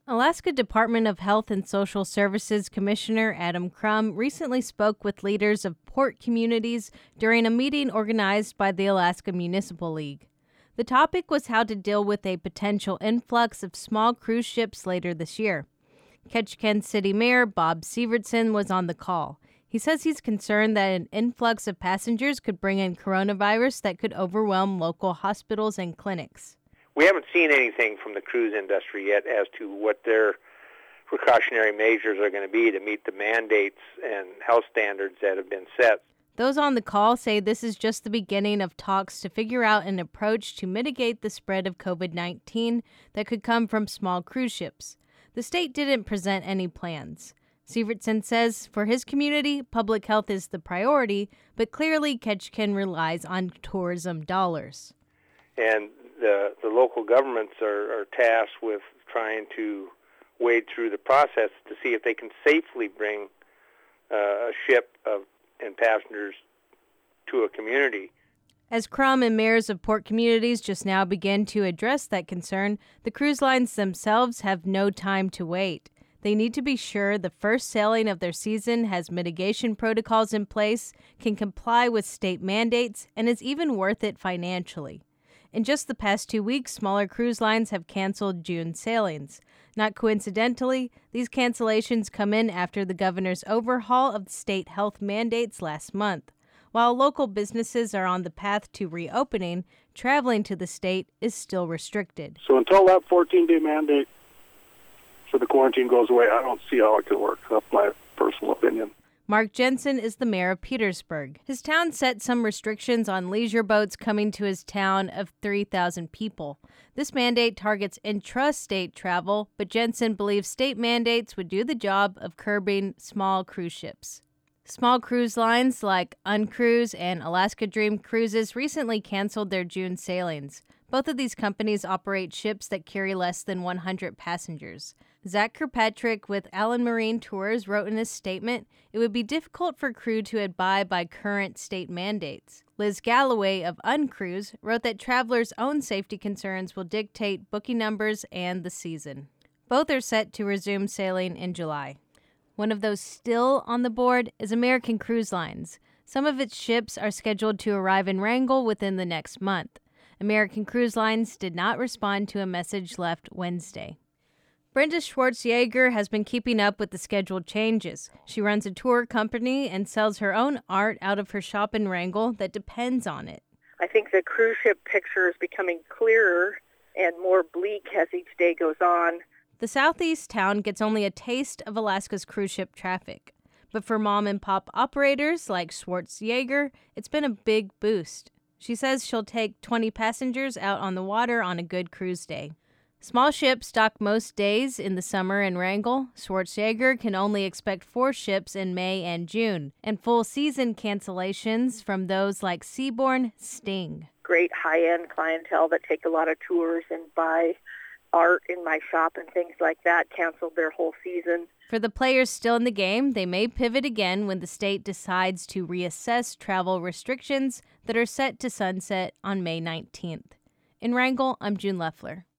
Alaska Department of Health and Social Services Commissioner Adam Crum recently spoke with leaders of port communities during a meeting organized by the Alaska Municipal League. The topic was how to deal with a potential influx of small cruise ships later this year. Ketchikan City Mayor Bob Sievertson was on the call. He says he's concerned that an influx of passengers could bring in coronavirus that could overwhelm local hospitals and clinics. We haven't seen anything from the cruise industry yet as to what their precautionary measures are going to be to meet the mandates and health standards that have been set. Those on the call say this is just the beginning of talks to figure out an approach to mitigate the spread of COVID-19 that could come from small cruise ships. The state didn't present any plans. Sievertson says for his community, public health is the priority, but clearly Ketchikan relies on tourism dollars. And the local governments are tasked with trying to wade through the process to see if they can safely bring a ship and passengers to a community. As Crum and mayors of port communities just now begin to address that concern, the cruise lines themselves have no time to wait. They need to be sure the first sailing of their season has mitigation protocols in place, can comply with state mandates, and is even worth it financially. In just the past 2 weeks, smaller cruise lines have canceled June sailings. Not coincidentally, these cancellations come in after the governor's overhaul of the state health mandates last month. While local businesses are on the path to reopening, traveling to the state is still restricted. So until that 14-day mandate for the quarantine goes away, I don't see how it could work. That's my personal opinion. Mark Jensen is the mayor of Petersburg. His town set some restrictions on leisure boats coming to his town of 3,000 people. This mandate targets intrastate travel, but Jensen believes state mandates would do the job of curbing small cruise ships. Small cruise lines like Uncruise and Alaska Dream Cruises recently canceled their June sailings. Both of these companies operate ships that carry less than 100 passengers. Zach Kirkpatrick with Allen Marine Tours wrote in his statement, "It would be difficult for crew to abide by current state mandates." Liz Galloway of Uncruise wrote that travelers' own safety concerns will dictate booking numbers and the season. Both are set to resume sailing in July. One of those still on the board is American Cruise Lines. Some of its ships are scheduled to arrive in Wrangell within the next month. American Cruise Lines did not respond to a message left Wednesday. Brenda Schwartz-Jaeger has been keeping up with the scheduled changes. She runs a tour company and sells her own art out of her shop in Wrangell that depends on it. I think the cruise ship picture is becoming clearer and more bleak as each day goes on. The southeast town gets only a taste of Alaska's cruise ship traffic. But for mom-and-pop operators like Schwartz-Jaeger, it's been a big boost. She says she'll take 20 passengers out on the water on a good cruise day. Small ships dock most days in the summer in Wrangell. Schwartz-Jaeger can only expect 4 ships in May and June, and full season cancellations from those like Seabourn sting. Great high-end clientele that take a lot of tours and buy art in my shop and things like that canceled their whole season. For the players still in the game, they may pivot again when the state decides to reassess travel restrictions that are set to sunset on May 19th. In Wrangell, I'm June Leffler.